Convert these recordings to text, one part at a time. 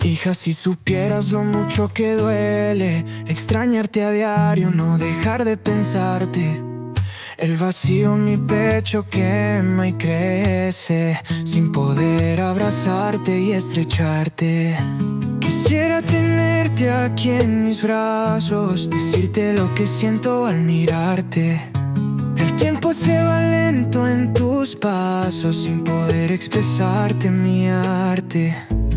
Hija, si supieras lo mucho que duele extrañarte a diario, no dejar de pensarte. El vacío en mi pecho quema y crece, sin poder abrazarte y estrecharte. Quisiera tenerte aquí en mis brazos, decirte lo que siento al mirarte. El tiempo se va lento en tus pasos, sin poder expresarte mi arte.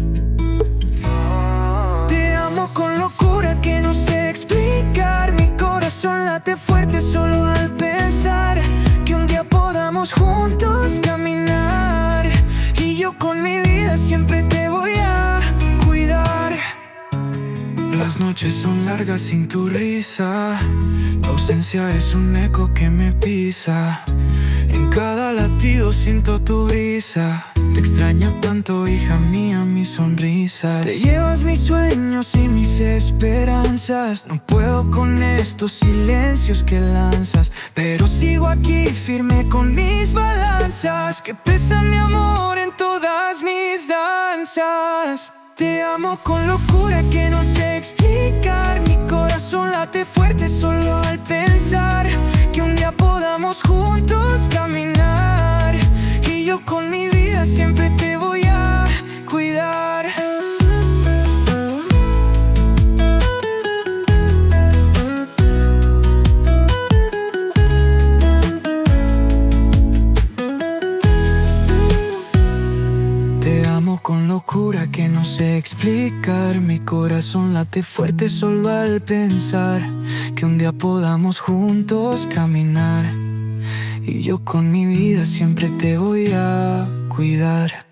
Te amo con locura que no sé explicar. Mi corazón late fuerte solo al pensar que un día podamos juntos caminar. Y yo con mi vida siempre te voy a cuidar. Las noches son largas sin tu risa, tu ausencia es un eco que me pisa. En cada latido siento tu brisa. Te extraño tanto, hija mía, mis sonrisas. Te llevas mis sueños y mis esperanzas. No puedo con estos silencios que lanzas, pero sigo aquí firme con mis balanzas, que pesan mi amor en todas mis danzas. Te amo con locura que no sé explicar. Mi corazón late fuerte solo al pensar que un día podamos juntos caminar. Y yo con mi vida siempre te voy a cuidar. Te amo con locura que no sé explicar. Mi corazón late fuerte solo al pensar que un día podamos juntos caminar. Y yo con mi vida siempre te voy a cuidar.